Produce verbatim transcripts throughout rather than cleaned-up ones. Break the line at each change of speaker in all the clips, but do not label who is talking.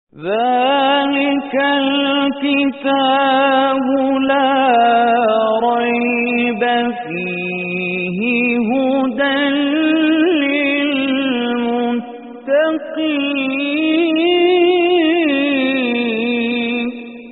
ذلك الكتاب لا ريب فيه هدى للمتقين.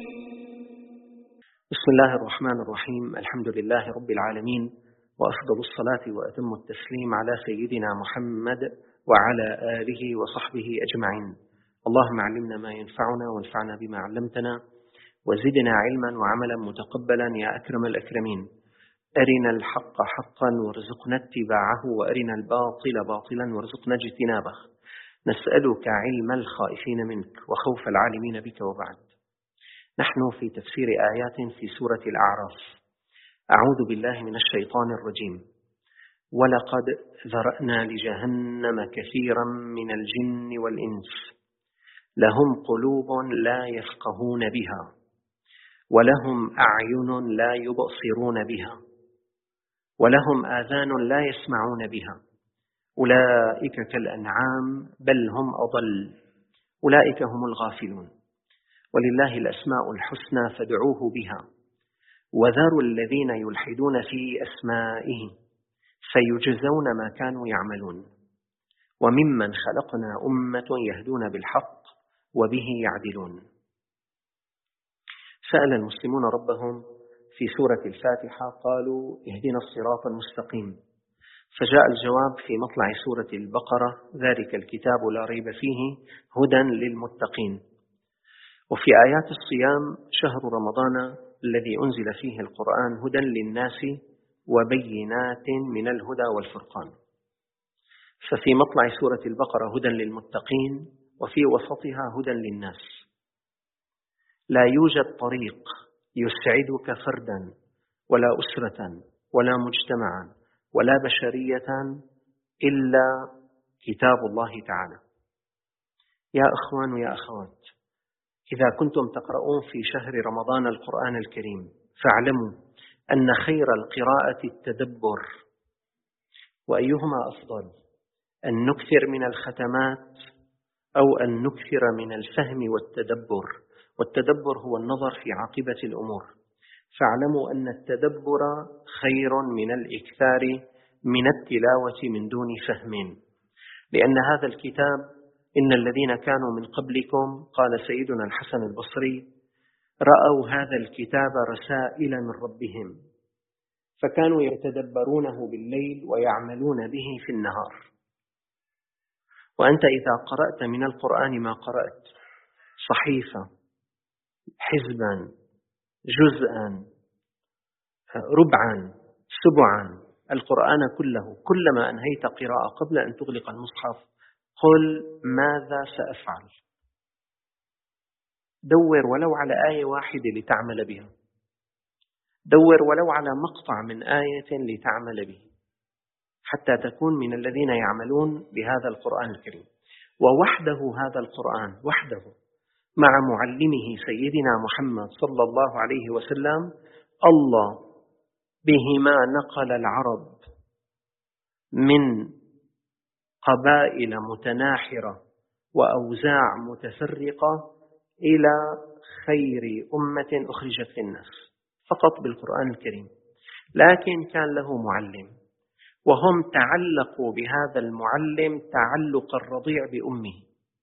بسم الله الرحمن الرحيم. الحمد لله رب العالمين، وأفضل الصلاة وأتم التسليم على سيدنا محمد وعلى آله وصحبه أجمعين. اللهم علمنا ما ينفعنا وانفعنا بما علمتنا وزدنا علما وعملا متقبلا يا أكرم الأكرمين. أرنا الحق حقا وارزقنا اتباعه، وأرنا الباطل باطلا وارزقنا اجتنابه. نسألك علم الخائفين منك وخوف العالمين بك. وبعد، نحن في تفسير آيات في سورة الأعراف. أعوذ بالله من الشيطان الرجيم. ولقد ذرأنا لجهنم كثيرا من الجن والإنس لهم قلوب لا يفقهون بها ولهم أعين لا يبصرون بها ولهم آذان لا يسمعون بها أولئك كالأنعام بل هم أضل أولئك هم الغافلون. ولله الأسماء الحسنى فادعوه بها وذروا الذين يلحدون في أسمائه سيجزون ما كانوا يعملون. وممن خلقنا أمة يهدون بالحق وبه يعدلون. سأل المسلمون ربهم في سورة الفاتحة، قالوا اهدنا الصراط المستقيم، فجاء الجواب في مطلع سورة البقرة: ذلك الكتاب لا ريب فيه هدى للمتقين. وفي آيات الصيام: شهر رمضان الذي أنزل فيه القرآن هدى للناس وبينات من الهدى والفرقان. ففي مطلع سورة البقرة هدى للمتقين، وفي وسطها هدى للناس. لا يوجد طريق يسعدك فردا ولا أسرة ولا مجتمعا ولا بشرية إلا كتاب الله تعالى. يا أخوان ويا أخوات، إذا كنتم تقرؤون في شهر رمضان القرآن الكريم فاعلموا أن خير القراءة التدبر. وأيهما أفضل، أن نكثر من الختمات أو أن نكثر من الفهم والتدبر؟ والتدبر هو النظر في عاقبة الأمور. فاعلموا أن التدبر خير من الإكثار من التلاوة من دون فهم، لأن هذا الكتاب إن الذين كانوا من قبلكم، قال سيدنا الحسن البصري، رأوا هذا الكتاب رسائل من ربهم، فكانوا يتدبرونه بالليل ويعملون به في النهار. وأنت إذا قرأت من القرآن ما قرأت، صحيفة، حزبا، جزءا، ربعا، سبعا، القرآن كله، كلما أنهيت قراءة قبل أن تغلق المصحف قل ماذا سأفعل. دور ولو على آية واحدة لتعمل بها، دور ولو على مقطع من آية لتعمل به، حتى تكون من الذين يعملون بهذا القرآن الكريم. ووحده هذا القرآن وحده مع معلمه سيدنا محمد صلى الله عليه وسلم، الله بهما نقل العرب من قبائل متناحرة وأوزاع متفرقة إلى خير أمة أخرجت للناس فقط بالقرآن الكريم. لكن كان له معلم، وهم تعلقوا بهذا المعلم تعلق الرضيع بأمه،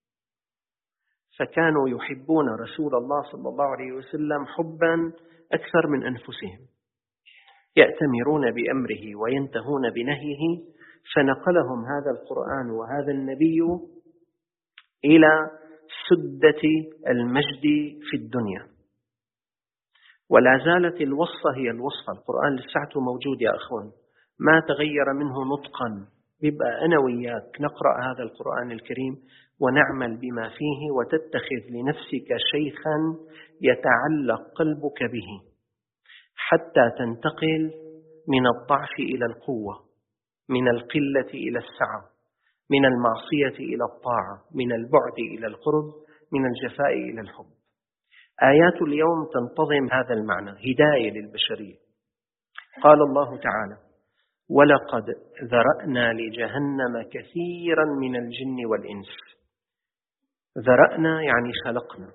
فكانوا يحبون رسول الله صلى الله عليه وسلم حبا أكثر من أنفسهم، يأتمرون بأمره وينتهون بنهيه. فنقلهم هذا القرآن وهذا النبي إلى سدة المجد في الدنيا. ولا زالت الوصفة هي الوصفة. القرآن لساعته موجود يا أخوان، ما تغير منه نطقا. يبقى أنا وياك نقرأ هذا القرآن الكريم ونعمل بما فيه، وتتخذ لنفسك شيخا يتعلق قلبك به حتى تنتقل من الضعف إلى القوة، من القلة إلى السعة، من المعصية إلى الطاعة، من البعد إلى القرب، من الجفاء إلى الحب. آيات اليوم تنتظم هذا المعنى، هداية للبشرية. قال الله تعالى: ولقد ذرأنا لجهنم كثيرا من الجن والإنس. ذرأنا يعني خلقنا،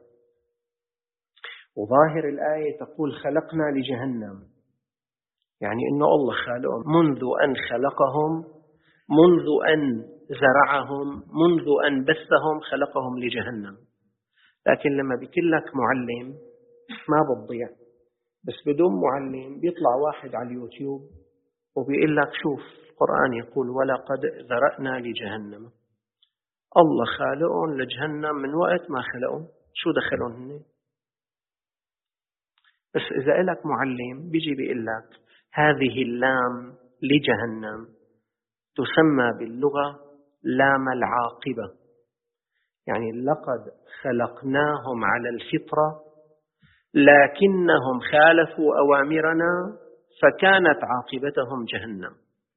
وظاهر الآية تقول خلقنا لجهنم، يعني إنه الله خالقهم منذ أن خلقهم، منذ أن زرعهم، منذ أن بثهم خلقهم لجهنم. لكن لما بيقول لك معلم ما بتضيع، بس بدون معلم بيطلع واحد على اليوتيوب وبيقول لك شوف القرآن يقول ولقد ذرأنا لجهنم. الله خالقهم لجهنم من وقت ما خلقهم، شو دخلهم هن؟ بس إذا إلك معلم بيجي بيقول لك هذه اللام لجهنم تسمى باللغة لام العاقبة، يعني لقد خلقناهم على الفطرة لكنهم خالفوا أوامرنا فكانت عاقبتهم جهنم.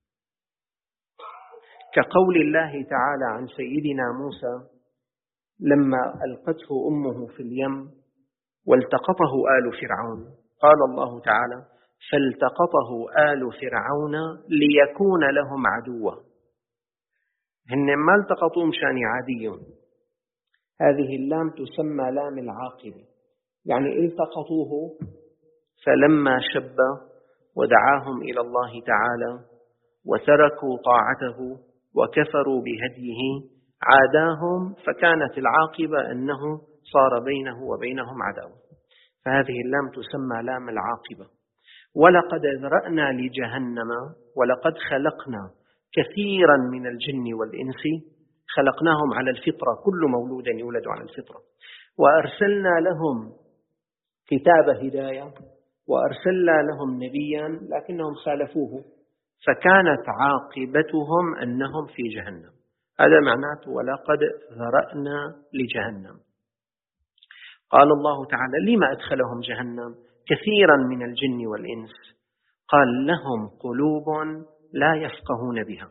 كقول الله تعالى عن سيدنا موسى لما ألقته أمه في اليم والتقطه آل فرعون، قال الله تعالى فالتقطه آل فرعون ليكون لهم عدوا. هن ما التقطوه مشان عاديون، هذه اللام تسمى لام العاقبة، يعني التقطوه فلما شب ودعاهم إلى الله تعالى وتركوا طاعته وكفروا بهديه عاداهم، فكانت العاقبة أنه صار بينه وبينهم عداوة. فهذه اللام تسمى لام العاقبة. ولقد ذرأنا لجهنم، ولقد خلقنا كثيرا من الجن والإنس، خلقناهم على الفطرة، كل مولود يولد على الفطرة، وأرسلنا لهم كتاب هداية وأرسلنا لهم نبيا لكنهم خالفوه فكانت عاقبتهم أنهم في جهنم. هذا معناته ولقد ذرأنا لجهنم. قال الله تعالى لما أدخلهم جهنم كثيرا من الجن والإنس؟ قال لهم قلوب لا يفقهون بها.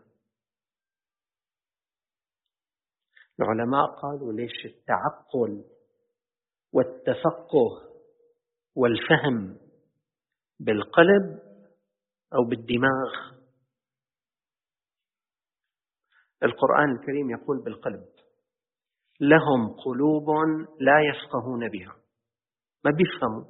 العلماء قالوا ليش التعقل والتفقه والفهم بالقلب أو بالدماغ؟ القرآن الكريم يقول بالقلب. لهم قلوب لا يفقهون بها، ما بيفهموا.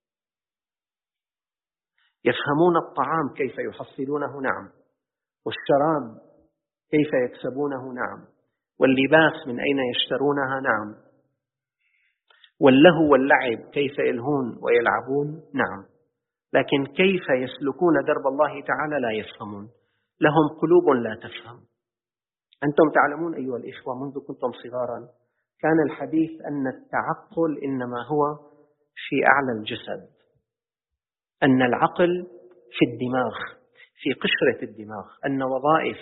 يفهمون الطعام كيف يحصلونه، نعم، والشراب كيف يكسبونه، نعم، واللباس من أين يشترونها، نعم، واللهو واللعب كيف يلهون ويلعبون، نعم، لكن كيف يسلكون درب الله تعالى لا يفهمون. لهم قلوب لا تفهم. أنتم تعلمون أيها الإخوة منذ كنتم صغارا كان الحديث أن التعقل إنما هو في أعلى الجسد، أن العقل في الدماغ، في قشرة الدماغ، أن وظائف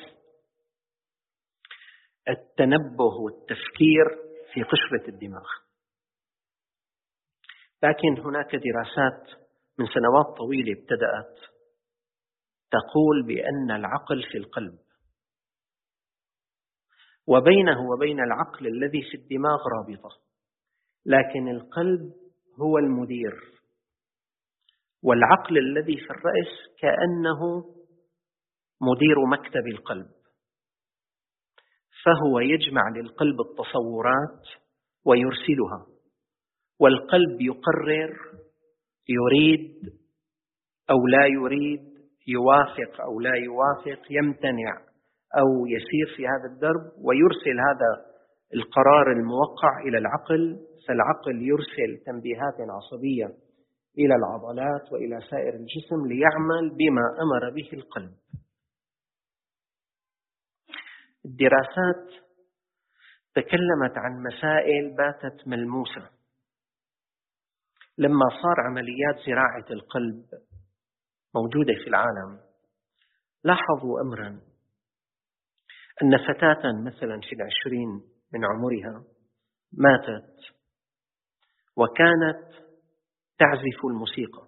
التنبه والتفكير في قشرة الدماغ. لكن هناك دراسات من سنوات طويلة ابتدأت تقول بأن العقل في القلب، وبينه وبين العقل الذي في الدماغ رابطة، لكن القلب هو المدير، والعقل الذي في الرأس كأنه مدير مكتب القلب، فهو يجمع للقلب التصورات ويرسلها، والقلب يقرر يريد أو لا يريد، يوافق أو لا يوافق، يمتنع أو يسير في هذا الدرب، ويرسل هذا القرار الموقع إلى العقل، فالعقل يرسل تنبيهات عصبية إلى العضلات وإلى سائر الجسم ليعمل بما أمر به القلب. الدراسات تكلمت عن مسائل باتت ملموسة. لما صار عمليات زراعة القلب موجودة في العالم، لاحظوا أمرا، أن فتاة مثلا في العشرين من عمرها ماتت وكانت تعزف الموسيقى،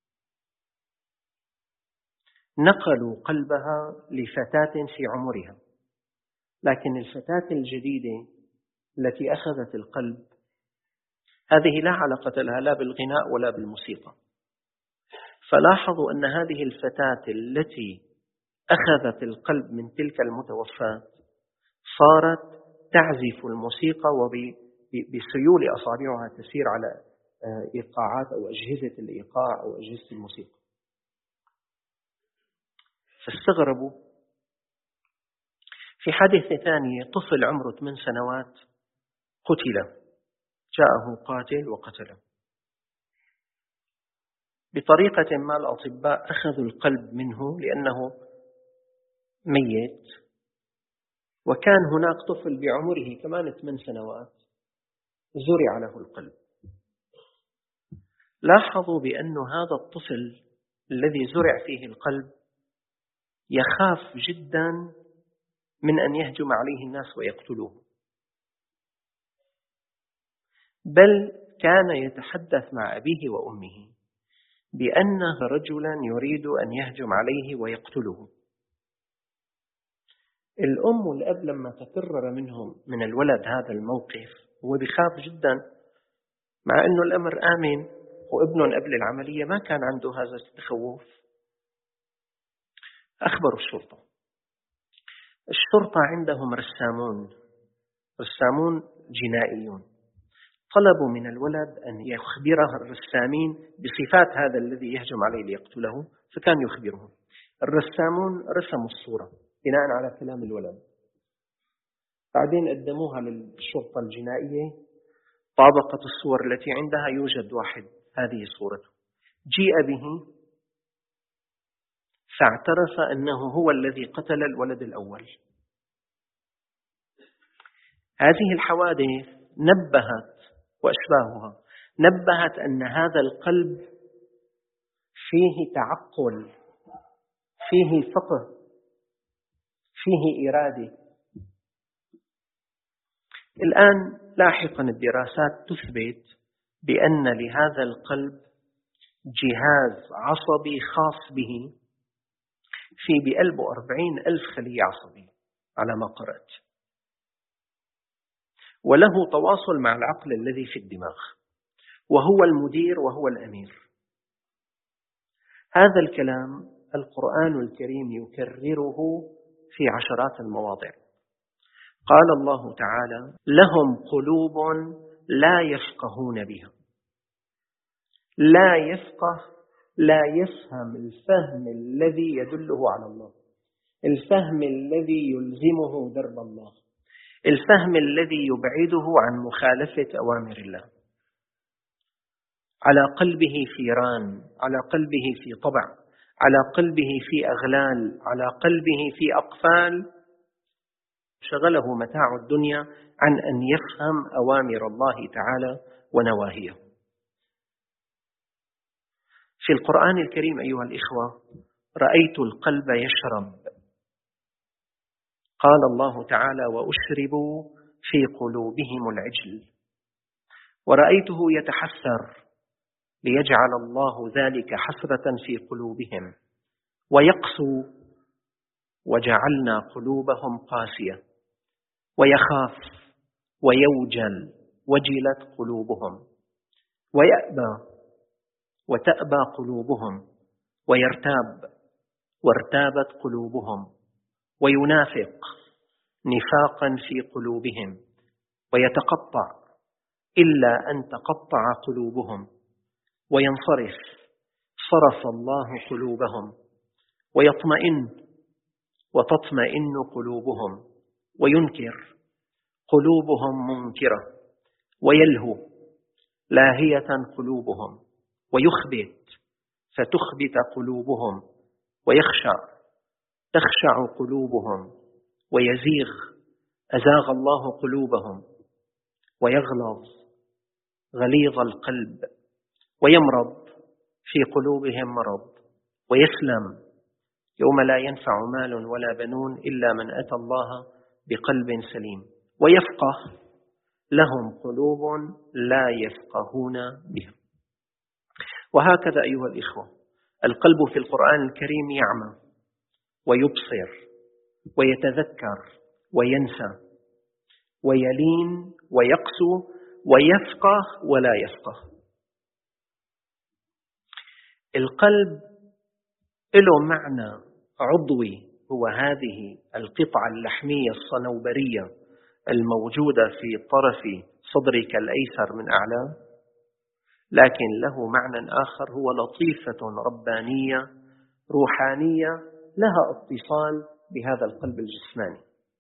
نقلوا قلبها لفتاة في عمرها، لكن الفتاة الجديدة التي أخذت القلب هذه لا علاقة لها لا بالغناء ولا بالموسيقى. فلاحظوا أن هذه الفتاة التي أخذت القلب من تلك المتوفاة صارت تعزف الموسيقى بسيول أصابعها تسير على إيقاعات أو أجهزة الإيقاع أو أجهزة الموسيقى. فاستغربوا. في حادثة ثانية طفل عمره ثمان سنوات قتل، جاءه قاتل وقتله. بطريقة ما الأطباء أخذوا القلب منه لأنه ميت، وكان هناك طفل بعمره كمان ثمان سنوات زرع له القلب. لاحظوا بأن هذا الطفل الذي زرع فيه القلب يخاف جدا من أن يهجم عليه الناس ويقتلوه، بل كان يتحدث مع أبيه وأمه بأن رجلا يريد أن يهجم عليه ويقتله. الأم والأب لما تكرر منهم من الولد هذا الموقف هو بيخاف جدا، مع أنه الأمر آمن وابن قبل العملية ما كان عنده هذا التخوف. أخبروا الشرطة. الشرطة عندهم رسامون رسامون جنائيون، طلبوا من الولد أن يخبره الرسامين بصفات هذا الذي يهجم عليه ليقتله، فكان يخبرهم. الرسامون رسموا الصورة بناء على كلام الولد، بعدين قدموها للشرطة الجنائية، طابقت الصور التي عندها يوجد واحد هذه صورته، جيء به فاعترف أنه هو الذي قتل الولد الأول. هذه الحوادث نبهت وأشباهها نبهت أن هذا القلب فيه تعقل، فيه فقه، فيه إرادة. الآن لاحقا الدراسات تثبت بأن لهذا القلب جهاز عصبي خاص به في بقلب أربعين ألف خلية عصبية على ما قرأت، وله تواصل مع العقل الذي في الدماغ، وهو المدير وهو الأمير. هذا الكلام القرآن الكريم يكرره في عشرات المواضع. قال الله تعالى: لهم قلوب لا يفقهون بها. لا يفقه، لا يفهم الفهم الذي يدله على الله، الفهم الذي يلزمه درب الله، الفهم الذي يبعده عن مخالفة أوامر الله. على قلبه فيران، على قلبه في طبع، على قلبه في أغلال، على قلبه في أقفال، شغله متاع الدنيا عن أن يفهم أوامر الله تعالى ونواهيه. في القرآن الكريم أيها الإخوة رأيت القلب يشرب. قال الله تعالى: وأشربوا في قلوبهم العجل. ورأيته يتحسر ليجعل الله ذلك حسرة في قلوبهم ويقسو، وجعلنا قلوبهم قاسية. ويخاف ويوجل، وجلت قلوبهم. ويأبى وتأبى قلوبهم، ويرتاب وارتابت قلوبهم. وينافق نفاقا في قلوبهم، ويتقطع إلا أن تقطع قلوبهم. وينصرف صرف الله قلوبهم. ويطمئن وتطمئن قلوبهم. وينكر قلوبهم منكرة. ويلهو لاهية قلوبهم. ويخبت فتخبت قلوبهم. ويخشع تخشع قلوبهم. ويزيغ أزاغ الله قلوبهم. ويغلظ غليظ القلب. ويمرض في قلوبهم مرض. ويسلم يوم لا ينفع مال ولا بنون إلا من أتى الله بقلب سليم. ويفقه لهم قلوب لا يفقهون بها. وهكذا أيها الإخوة القلب في القرآن الكريم يعمى ويبصر ويتذكر وينسى ويلين ويقسو ويفقه ولا يفقه. القلب له معنى عضوي، هو هذه القطعة اللحمية الصنوبرية الموجودة في طرف صدرك الأيسر من أعلاه، لكن له معنى آخر، هو لطيفة ربانية روحانية لها اتصال بهذا القلب الجسماني.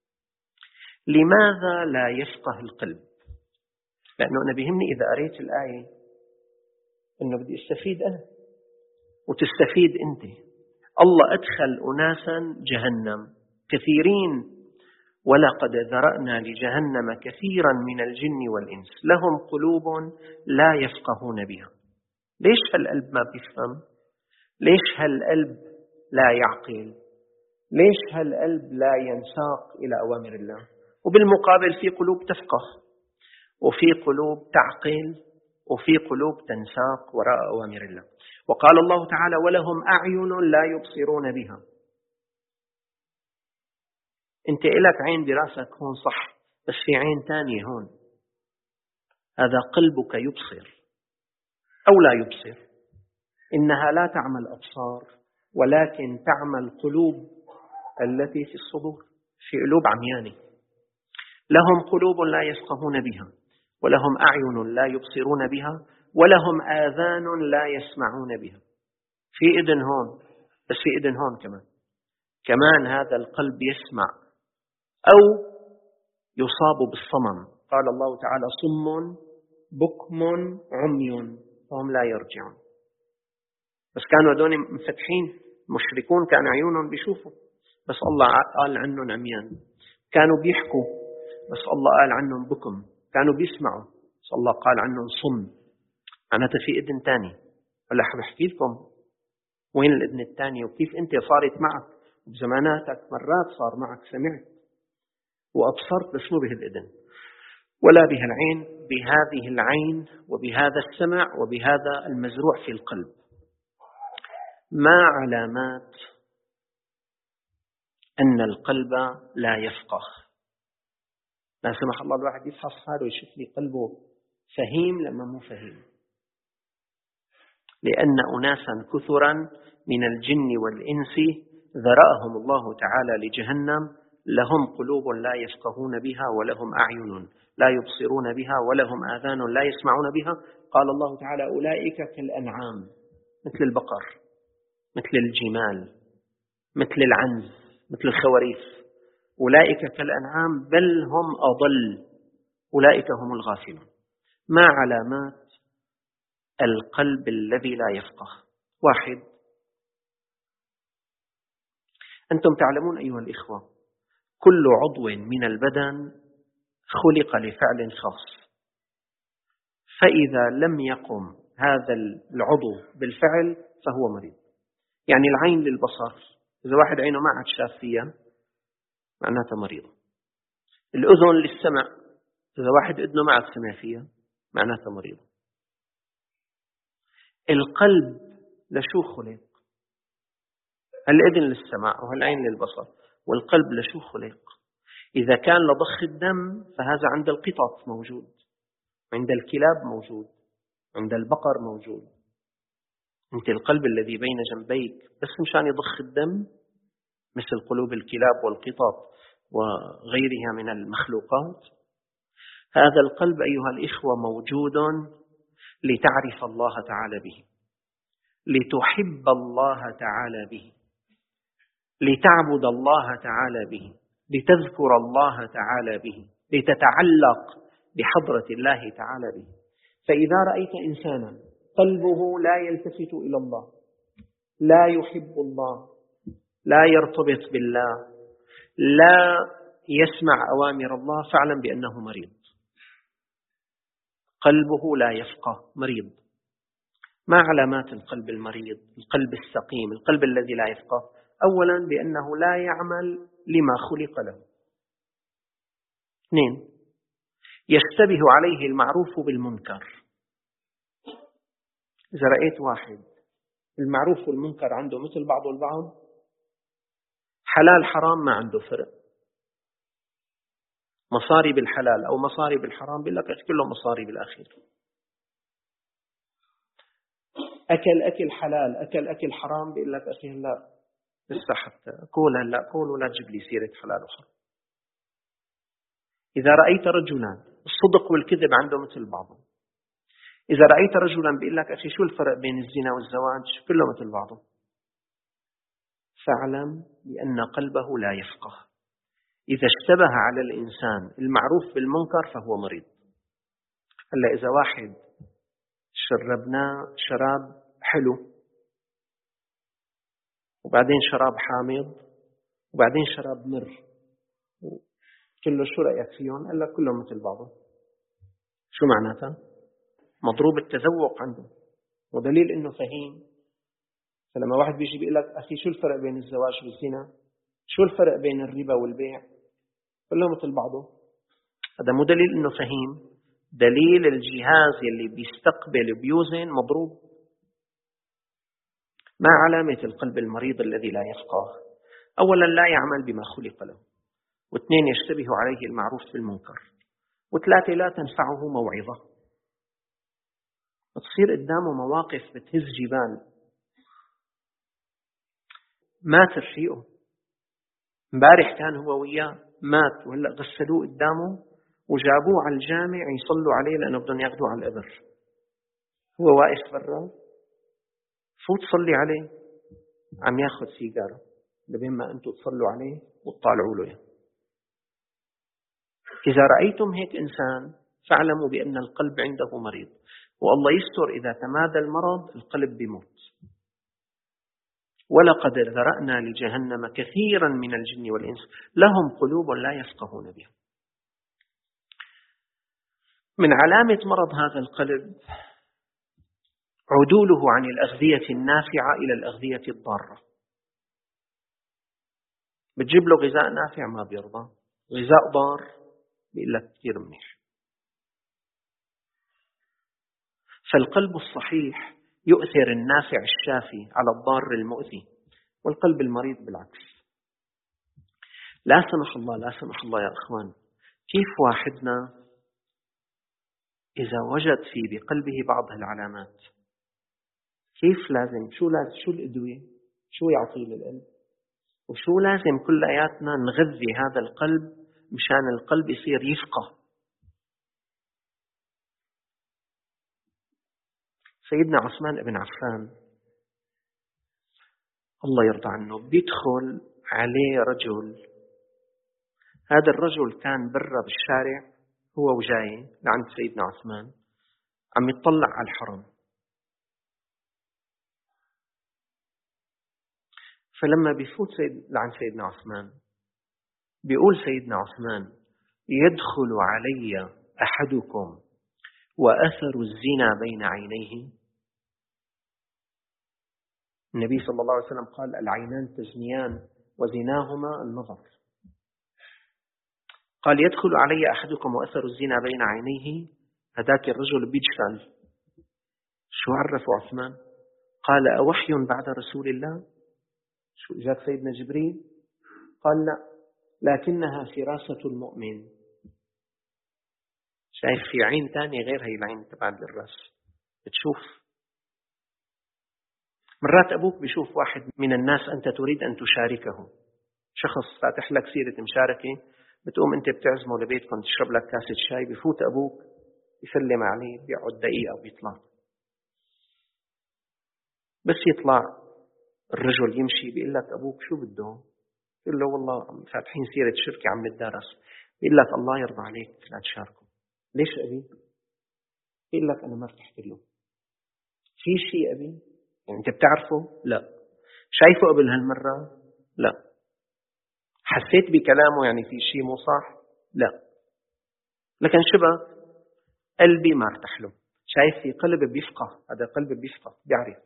لماذا لا يفقه القلب؟ لأنه أنا بيهمني إذا قريت الآية أنه بدي استفيد أنا وتستفيد أنت. الله أدخل أناسا جهنم كثيرين، ولقد ذرأنا لجهنم كثيرا من الجن والإنس لهم قلوب لا يفقهون بها. ليش هالقلب ما بيفهم؟ ليش هالقلب لا يعقل؟ ليش هالقلب لا ينساق إلى أوامر الله؟ وبالمقابل في قلوب تفقه، وفي قلوب تعقل، وفي قلوب تنساق وراء أوامر الله. وقال الله تعالى: ولهم أعين لا يبصرون بها. أنت إلك عين براسك هون صح، بس في عين تانية هون، هذا قلبك يبصر أو لا يبصر. إنها لا تعمل أبصار، ولكن تعمل قلوب التي في الصدور، في قلوب عميانة. لهم قلوب لا يفقهون بها، ولهم أعين لا يبصرون بها، ولهم آذان لا يسمعون بها. في إذن هون، بس في إذن هون كمان. كمان هذا القلب يسمع أو يصاب بالصمم. قال الله تعالى: صم بكم عمي فهم لا يرجعون. بس كانوا هذول مفتحين، مشركون كان عيونهم بيشوفوا، بس الله قال عنهم عميان. كانوا بيحكوا، بس الله قال عنهم بكم. كانوا بيسمعوا، بس الله قال عنهم صم. معناتها في إذن تاني. هلا حبحكي لكم وين الإذن الثاني وكيف أنت صارت معك بزماناتك. مرات صار معك سمعت وأبصرت، بس مو به الإذن ولا به العين، بهذه العين وبهذا السمع وبهذا المزروع في القلب. ما علامات أن القلب لا يفقه؟ لا سمح الله الواحد يفحص حاله ويشوف لي قلبه فهيم لما مو فهيم. لأن أناسا كثرا من الجن والإنس ذرأهم الله تعالى لجهنم لهم قلوب لا يفقهون بها، ولهم أعين لا يبصرون بها، ولهم آذان لا يسمعون بها. قال الله تعالى: أولئك كالأنعام، مثل البقر، مثل الجمال، مثل العنز، مثل الخواريف. أولئك كالأنعام بل هم أضل، أولئك هم الغافلون. ما علامات القلب الذي لا يفقه؟ واحد، أنتم تعلمون أيها الإخوة، كل عضو من البدن خلق لفعل خاص، فإذا لم يقم هذا العضو بالفعل فهو مريض. يعني العين للبصر، إذا واحد عينه ما عاد شاف فيها معناته مريض. الأذن للسمع، إذا واحد أذنه ما عاد سمع فيها معناته مريض. القلب لشو خلق؟ الأذن للسمع وهالعين للبصر، والقلب لشو خلق؟ إذا كان لضخ الدم فهذا عند القطط موجود، عند الكلاب موجود، عند البقر موجود. أنت القلب الذي بين جنبيك بس مشان يضخ الدم، مثل قلوب الكلاب والقطط وغيرها من المخلوقات. هذا القلب أيها الإخوة موجود لتعرف الله تعالى به، لتحب الله تعالى به، لتعبد الله تعالى به، لتذكر الله تعالى به، لتتعلق بحضرة الله تعالى به. فإذا رأيت إنسانا قلبه لا يلتفت إلى الله، لا يحب الله، لا يرتبط بالله، لا يسمع أوامر الله، فاعلم بأنه مريض. قلبه لا يفقه، مريض. ما علامات القلب المريض، القلب السقيم، القلب الذي لا يفقه؟ أولا بأنه لا يعمل لما خلق له. اثنين، يشتبه عليه المعروف بالمنكر. إذا رأيت واحد المعروف والمنكر عنده مثل بعض البعض، حلال حرام ما عنده فرق، مصاري بالحلال أو مصاري بالحرام بيقول لك كله مصاري بالأخير. أكل أكل حلال، أكل أكل حرام بيقول لك أخي لا لسه حتى قول هلا قول ولا تجيب لي سيرة حلال وحرام. إذا رأيت رجلا الصدق والكذب عنده مثل بعضه. إذا رأيت رجلا بيقول لك أخي شو الفرق بين الزنا والزواج؟ كله مثل بعضه. فاعلم بأن قلبه لا يفقه. إذا اشتبه على الإنسان المعروف بالمنكر فهو مريض. هلا إذا واحد شربناه شراب حلو وبعدين شراب حامض وبعدين شراب مر، كله شو رأيك فيهم؟ قال لك كلهم مثل بعضه. شو معناتها؟ مضروب التذوق عنده، ودليل إنه فهيم. فلما واحد بيجي بيقول لك أخي شو الفرق بين الزواج والزنا؟ شو الفرق بين الربا والبيع؟ كلهم مثل بعضه. هذا مو دليل إنه فهيم، دليل الجهاز اللي بيستقبل وبيوزن مضروب. ما علامة القلب المريض الذي لا يفقه؟ أولا لا يعمل بما خلق له، واثنين يشتبه عليه المعروف بالمنكر، وثلاثة لا تنفعه موعظة. بتصير قدامه مواقف بتهز جبال. مات رفيقه امبارح كان هو وياه مات، وهلا غسلوه قدامه وجابوه على الجامع يصلوا عليه لأنه بدهم ياخذوه على القبر. هو واقف برا، فوت صلي عليه، عم ياخذ سيجارة لبين ما أنتم تصلوا عليه وتطالعوا له. إذا رأيتم هيك إنسان فاعلموا بأن القلب عنده مريض، والله يستر إذا تمادى المرض القلب بيموت. ولقد ذرأنا لجهنم كثيرا من الجن والإنس لهم قلوب لا يفقهون بها. من علامة مرض هذا القلب عدوله عن الأغذية النافعة إلى الأغذية الضارة. بتجيب له غذاء نافع ما بيرضى، غذاء ضار بيقول لك كثير منيح. فالقلب الصحيح يؤثر النافع الشافي على الضار المؤذي، والقلب المريض بالعكس. لا سمح الله لا سمح الله يا أخوان، كيف واحدنا إذا وجد في بقلبه بعض العلامات كيف لازم شو لازم شو الأدوية شو يعطي للقلب، وشو لازم كلياتنا نغذي هذا القلب مشان القلب يصير يفقه. سيدنا عثمان بن عفان الله يرضى عنه بيدخل عليه رجل، هذا الرجل كان برا بالشارع هو وجاي لعند سيدنا عثمان عم يطلع على الحرم. فلما بيفوت سيد لعند سيدنا عثمان بيقول سيدنا عثمان يدخل علي أحدكم وأثر الزنا بين عينيه. النبي صلى الله عليه وسلم قال العينان تزنيان وزناهما النظر. قال يدخل علي أحدكم وأثر الزنا بين عينيه، هذاك الرجل بيجفل. شو عرفوا عثمان؟ قال أوحي بعد رسول الله؟ شو جاء سيدنا جبريل؟ قال لا، لكنها فراسة المؤمن. شايف في عين تانية غير هي العين تبع الراس بتشوف. مرات أبوك بيشوف واحد من الناس أنت تريد أن تشاركه، شخص فاتح لك سيرة مشاركة، بتقوم أنت بتعزمه لبيتكم تشرب لك كاسة شاي، بفوت أبوك يسلم عليه بيقعد دقيقة وبيطلع. بس يطلع الرجل يمشي بيقول لك أبوك شو بده؟ يقول له والله فاتحين سيرة شركة عم نتدارس. بيقول لك الله يرضى عليك لا تشاركه. ليش أبي؟ يقول لك أنا ما ارتحت له. في شيء أبي؟ يعني أنت بتعرفه؟ لا. شايفه قبل هالمرة؟ لا. حسيت بكلامه يعني في شيء مو صح؟ لا. لكن شبه قلبي ما ارتاح له. شايف في قلب بيفقه، هذا قلب بيفقه بيعرف.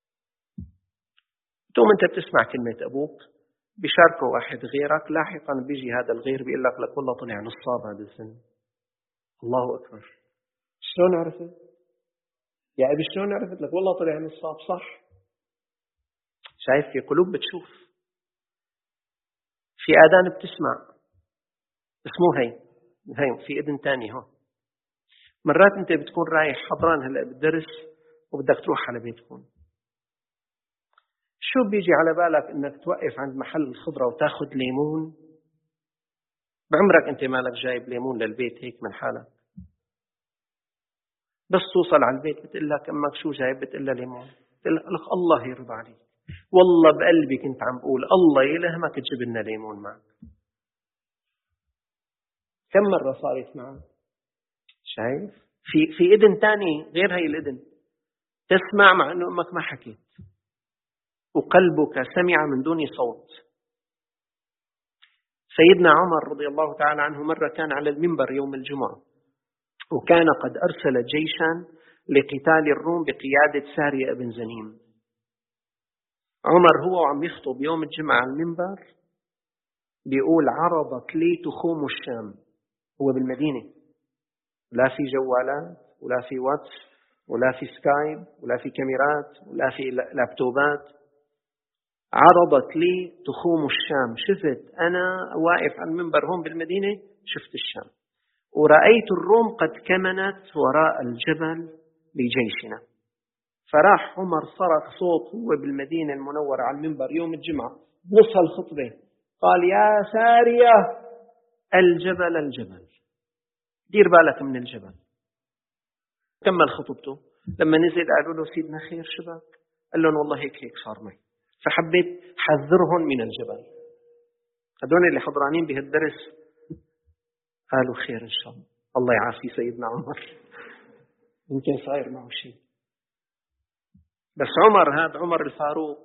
ثم أنت بتسمع كلمة أبوك بيشاركه واحد غيرك، لاحقا بيجي هذا الغير بيقول لك لك والله طلع نصاب هذا السن. الله أكبر. شلون عرفت؟ يا أبي شلون عرفت؟ لك والله طلع نصاب. صح. شايف في قلوب بتشوف، في آذان بتسمع، بس مو هي هي في إذن تاني هون. مرات أنت بتكون رايح حضران هلأ بالدرس وبدك تروح على بيتكم، شو بيجي على بالك إنك توقف عند محل الخضرة وتاخذ ليمون؟ بعمرك أنت مالك جايب ليمون للبيت هيك من حالك؟ بس توصل على البيت بتقول لك أمك شو جايب؟ بتقول لها ليمون. بتقول لك الله يرضى عليك، والله بقلبي كنت عم بقول الله يلهمك تجيب لنا ليمون معك. كم مرة صارت معك؟ شايف؟ في في إذن تاني غير هاي الإذن تسمع مع أنه أمك ما حكيت، وقلبك سمع من دون صوت. سيدنا عمر رضي الله تعالى عنه مرة كان على المنبر يوم الجمعة، وكان قد أرسل جيشا لقتال الروم بقيادة سارية بن زنيم. عمر هو وعم يخطب يوم الجمعة على المنبر بيقول عرضت لي تخوم الشام. هو بالمدينة، لا في جوالات ولا في واتس ولا في سكايب ولا في كاميرات ولا في لابتوبات. عرضت لي تخوم الشام. شفت أنا واقف على المنبر هون بالمدينة، شفت الشام، ورأيت الروم قد كمنت وراء الجبل لجيشنا. فراح عمر صرخ صوت هو بالمدينة المنورة على المنبر يوم الجمعة بنص الخطبة، قال يا سارية الجبل الجبل، دير بالك من الجبل. كمل خطبته. لما نزل قالوا له سيدنا خير شبك؟ قال لهم والله هيك هيك صار معي، فحبيت حذرهم من الجبل. هذول اللي حضرانين بهالدرس قالوا خير إن شاء الله، الله يعافي سيدنا عمر، يمكن صاير معه شيء. بس عمر هذا عمر الفاروق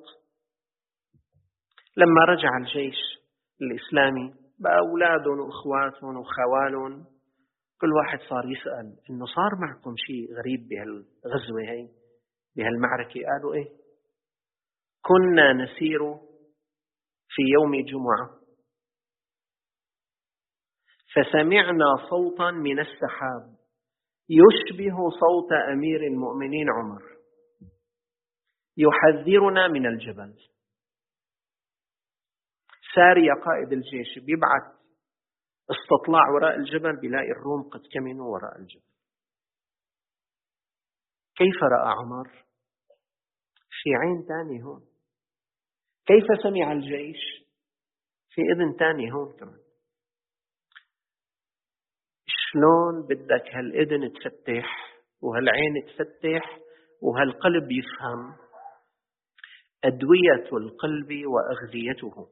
لما رجع الجيش الإسلامي بأولادهم وإخواتهم وخوالهم، كل واحد صار يسأل إنه صار معكم شيء غريب بهالغزوة هاي بهالمعركة؟ قالوا إيه، كنا نسير في يوم جمعة فسمعنا صوتا من السحاب يشبه صوت أمير المؤمنين عمر يحذرنا من الجبل. سارية قائد الجيش بيبعث استطلاع وراء الجبل، بيلاقي الروم قد كمنوا وراء الجبل. كيف رأى عمر؟ في عين تاني هون. كيف سمع الجيش؟ في إذن تاني هون كمان. شلون بدك هالإذن تفتح وهالعين تفتح وهالقلب يفهم؟ أدوية القلب وأغذيته.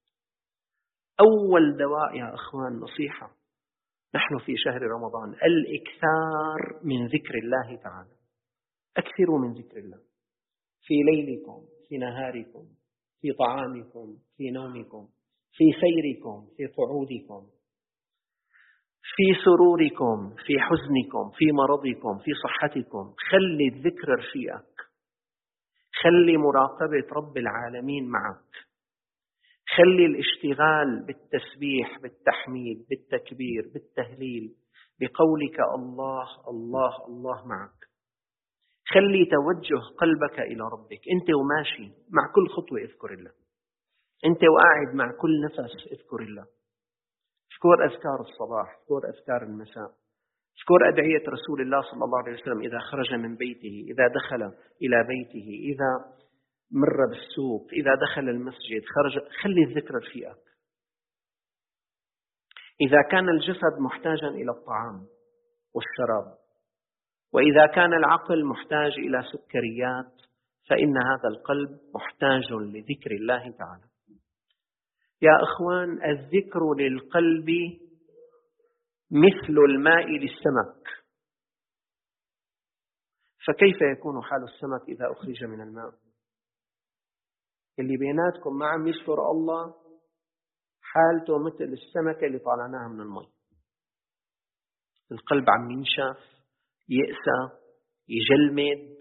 أول دواء يا أخوان، نصيحة، نحن في شهر رمضان، الإكثار من ذكر الله تعالى. أكثروا من ذكر الله في ليلكم، في نهاركم، في طعامكم، في نومكم، في سيركم، في قعودكم، في سروركم، في حزنكم، في مرضكم، في صحتكم. خلي الذكر رفيقك، خلي مراقبة رب العالمين معك، خلي الاشتغال بالتسبيح بالتحميد بالتكبير بالتهليل بقولك الله الله الله معك. خلي توجه قلبك إلى ربك. أنت وماشي مع كل خطوة اذكر الله، أنت وقاعد مع كل نفس اذكر الله. اذكر أذكار الصباح، اذكر أذكار المساء، اذكر أدعية رسول الله صلى الله عليه وسلم إذا خرج من بيته، إذا دخل إلى بيته، إذا مر بالسوق، إذا دخل المسجد، خرج. خلي الذكر رفيقك. إذا كان الجسد محتاجا إلى الطعام والشراب، وإذا كان العقل محتاج إلى سكريات، فإن هذا القلب محتاج لذكر الله تعالى. يا أخوان، الذكر للقلب مثل الماء للسمك. فكيف يكون حال السمك إذا أخرج من الماء؟ اللي بيناتكم ما عم يذكر الله حالته مثل السمكة اللي طالعناها من الماء. القلب عم ينشف، يأسى، يجلمد،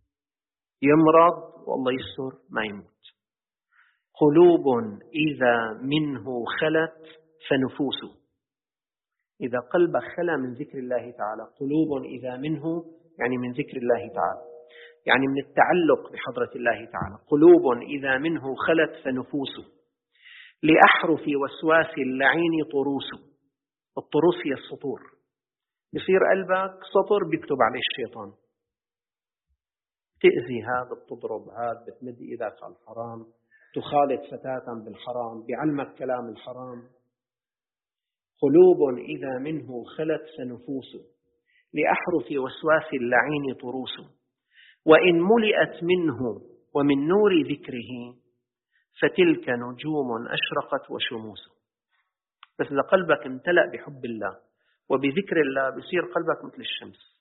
يمرض، والله يستر ما يموت. قلوب إذا منه خلت فنفوس. إذا قلبك خلى من ذكر الله تعالى، قلوب إذا منه يعني من ذكر الله تعالى، يعني من التعلق بحضرة الله تعالى. قلوب إذا منه خلت فنفوس لأحرف وسواس اللعين طروس. الطروس هي السطور. يصير قلبك سطر بيكتب عليه الشيطان، تأذي هذا، بتضرب هذا، بتمد إيدك على الحرام، تخالط فتاة بالحرام، بعلمك كلام الحرام. قلوب إذا منه خلت فنفوس لأحرف وسواس اللعين طروس، وإن ملئت منه ومن نور ذكره فتلك نجوم أشرقت وشموس. بس إذا قلبك امتلأ بحب الله وبذكر الله بصير قلبك مثل الشمس.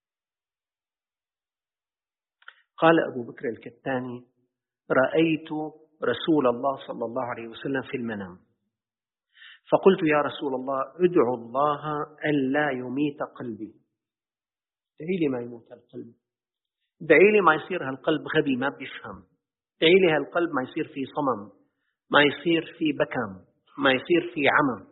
قال أبو بكر الكتاني: رأيت رسول الله صلى الله عليه وسلم في المنام، فقلت يا رسول الله ادعو الله ألا يميت قلبي، ادعي لي ما يموت القلب، ادعي لي ما يصير هالقلب غبي ما بيفهم، ادعي لي هالقلب ما يصير فيه صمم، ما يصير فيه بكم، ما يصير فيه عمى.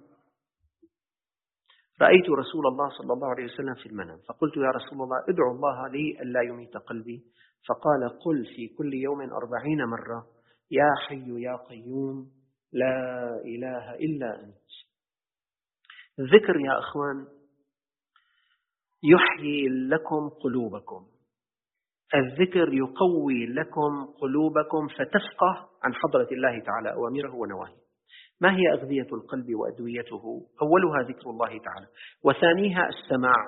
رأيت رسول الله صلى الله عليه وسلم في المنام، فقلت يا رسول الله ادعو الله لي ألا يميت قلبي، فقال: قل في كل يوم أربعين مرة: يا حي يا قيوم لا إله إلا أنت. الذكر يا أخوان يحيي لكم قلوبكم، الذكر يقوي لكم قلوبكم فتفقه عن حضرة الله تعالى أوامره ونواهيه. ما هي أغذية القلب وأدويته؟ أولها ذكر الله تعالى، وثانيها السماع.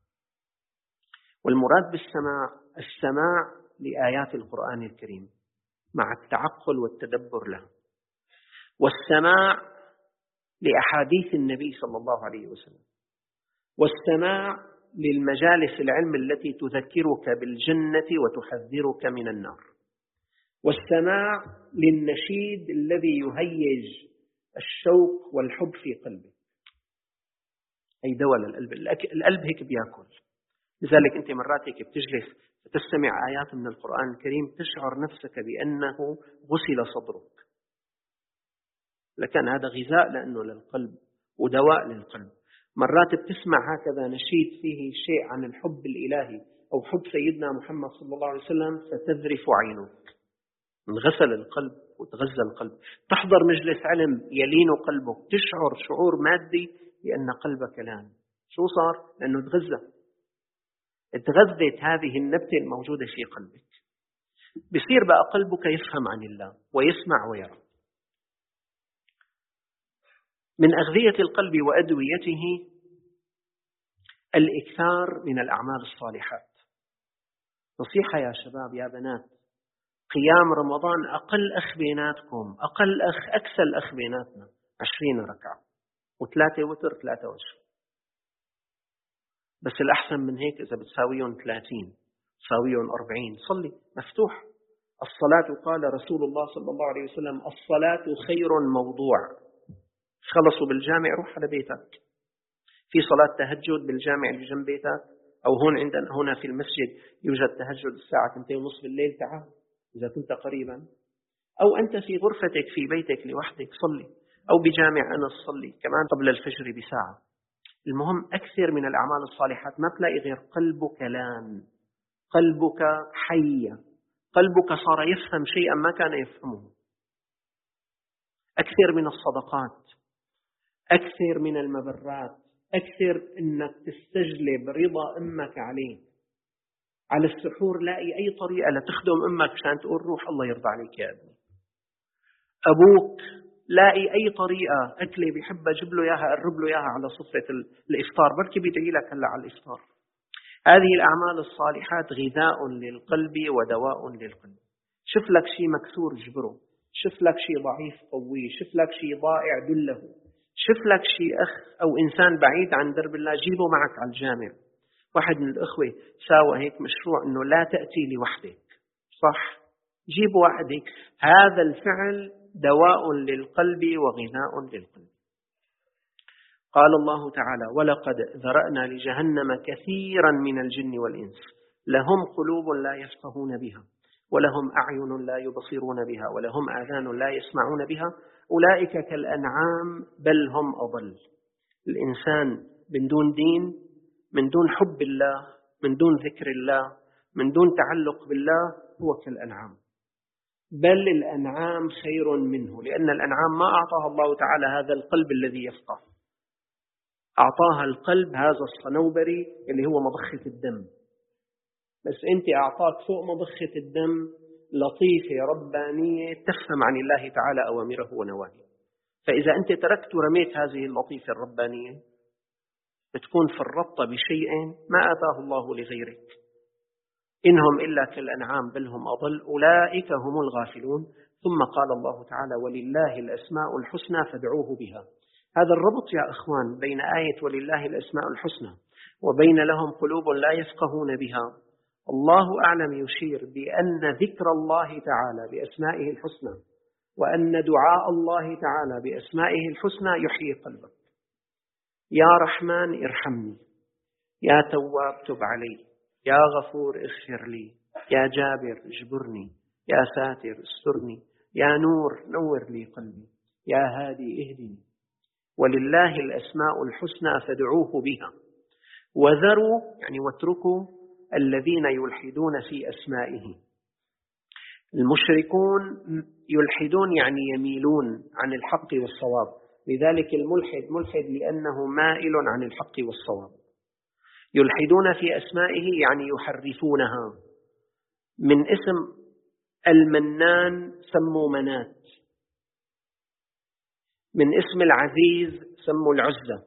والمراد بالسماع السماع لآيات القرآن الكريم مع التعقل والتدبر له، والسماع لأحاديث النبي صلى الله عليه وسلم، والسماع للمجالس العلم التي تذكرك بالجنة وتحذرك من النار، والسماع للنشيد الذي يهيج الشوق والحب في قلبك. أي دواء للقلب. القلب هيك بيأكل، لذلك أنت مرات هيك بتجلس تستمع آيات من القرآن الكريم تشعر نفسك بأنه غسل صدرك، لكن هذا غذاء لأنه للقلب ودواء للقلب. مرات بتسمع هكذا نشيد فيه شيء عن الحب الإلهي أو حب سيدنا محمد صلى الله عليه وسلم فتذرف عينك، انغسل القلب وتغذى القلب. تحضر مجلس علم يلين قلبك، تشعر شعور مادي لأن قلبك لان. شو صار؟ لأنه تغذى، تغذت هذه النبتة الموجودة في قلبك، بصير بقى قلبك يفهم عن الله ويسمع ويرى. من أغذية القلب وأدويته الإكثار من الأعمال الصالحات. نصيحة يا شباب يا بنات، قيام رمضان أقل أخ بيناتكم، أقل أخ أكسل أخ بيناتنا عشرين ركعة وثلاثة وتر ثلاثة وعشرين. بس الأحسن من هيك إذا بتساويهم ثلاثين تساويهم أربعين، صلي مفتوح. الصلاة قال رسول الله صلى الله عليه وسلم: الصلاة خير موضوع. خلصوا بالجامع روح على بيتك. في صلاة تهجد بالجامع اللي جنب بيتك، أو هون عندنا هنا في المسجد يوجد تهجد الساعة اثنتين ونصف بالليل، تعال إذا كنت قريبا، أو أنت في غرفتك في بيتك لوحدك صلي، أو بجامع أنس صلي كمان قبل الفجر بساعة. المهم أكثر من الأعمال الصالحات، ما تلاقي غير قلبك لان، قلبك حي، قلبك صار يفهم شيئا ما كان يفهمه. أكثر من الصدقات، أكثر من المبرات، أكثر أنك تستجلب رضا أمك عليك. على السحور لاقي أي طريقة لتخدم أمك عشان تقول روح الله يرضى عليك يا ابني. أبوك لاقي أي طريقة أكله بيحب أجيب له إياها، أقرب له إياها على صفة الإفطار، بركي بيدعي لك هلا على الإفطار. هذه الأعمال الصالحات غذاء للقلب ودواء للقلب. شوف لك شيء مكسور جبره، شوف لك شيء ضعيف قويه، شوف لك شيء ضائع دله، شوف لك شيء أخ أو إنسان بعيد عن درب الله جيبه معك على الجامع. واحد من الأخوة ساوى هيك مشروع إنه لا تأتي لوحدك، صح؟ جيب واحد هيك. هذا الفعل دواء للقلب وغذاء للقلب. قال الله تعالى: ولقد ذرأنا لجهنم كثيرا من الجن والإنس لهم قلوب لا يفقهون بها ولهم أعين لا يبصرون بها ولهم آذان لا يسمعون بها أولئك كالأنعام بل هم أضل. الإنسان من دون دين، من دون حب الله، من دون ذكر الله، من دون تعلق بالله هو كالأنعام، بل الأنعام خير منه، لأن الأنعام ما أعطاها الله تعالى هذا القلب الذي يفقه، أعطاها القلب هذا الصنوبري اللي هو مضخة الدم. بس أنت أعطاك فوق مضخة الدم لطيفة ربانية تفهم عن الله تعالى أوامره ونواهيه. فإذا أنت تركت ورميت هذه اللطيفة الربانية بتكون فرطت بشيء ما آتاه الله لغيرك. إنهم إلا كالأنعام بل هم أضل أولئك هم الغافلون. ثم قال الله تعالى ولله الأسماء الحسنى فادعوه بها. هذا الربط يا أخوان بين آية ولله الأسماء الحسنى وبين لهم قلوب لا يفقهون بها. الله أعلم يشير بأن ذكر الله تعالى بأسمائه الحسنى وأن دعاء الله تعالى بأسمائه الحسنى يحيي قلبك. يا رحمن ارحمني، يا تواب تب علي، يا غفور اغفر لي، يا جابر اجبرني، يا ساتر استرني، يا نور نور لي قلبي، يا هادي اهدني. ولله الأسماء الحسنى فادعوه بها وذروا يعني واتركوا الذين يلحدون في أسمائه. المشركون يلحدون يعني يميلون عن الحق والصواب، لذلك الملحد ملحد لأنه مائل عن الحق والصواب. يلحدون في أسمائه يعني يحرفونها. من اسم المنان سموا منات، من اسم العزيز سموا العزة.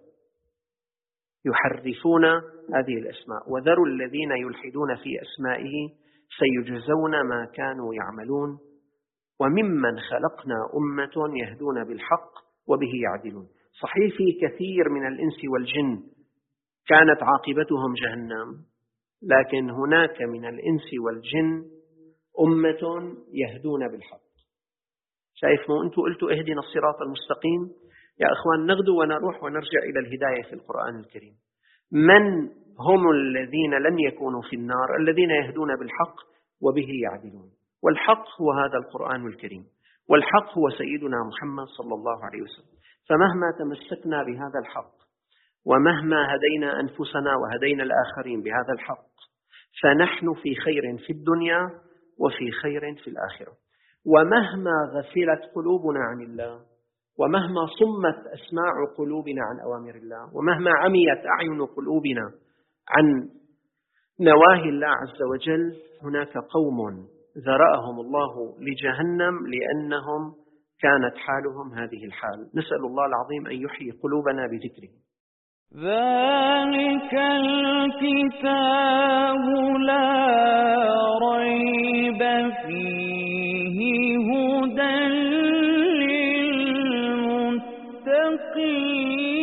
يحرفون هذه الأسماء. وذروا الذين يلحدون في أسمائه سيجزون ما كانوا يعملون وممن خلقنا أمة يهدون بالحق وبه يعدلون. صحيح في كثير من الإنس والجن كانت عاقبتهم جهنم، لكن هناك من الإنس والجن أمة يهدون بالحق. شايف مو أنتوا قلتوا اهدنا الصراط المستقيم؟ يا أخوان نغدو ونروح ونرجع إلى الهداية في القرآن الكريم. من هم الذين لن يكونوا في النار؟ الذين يهدون بالحق وبه يعدلون. والحق هو هذا القرآن الكريم، والحق هو سيدنا محمد صلى الله عليه وسلم. فمهما تمسكنا بهذا الحق ومهما هدينا أنفسنا وهدينا الآخرين بهذا الحق فنحن في خير في الدنيا وفي خير في الآخرة. ومهما غفلت قلوبنا عن الله ومهما صمت أسماع قلوبنا عن أوامر الله ومهما عميت أعين قلوبنا عن نواهي الله عز وجل، هناك قوم ذرأهم الله لجهنم لأنهم كانت حالهم هذه الحال. نسأل الله العظيم أن يحيي قلوبنا بذكره.
ذلك الكتاب لا ريب فيه هدى للمتقين.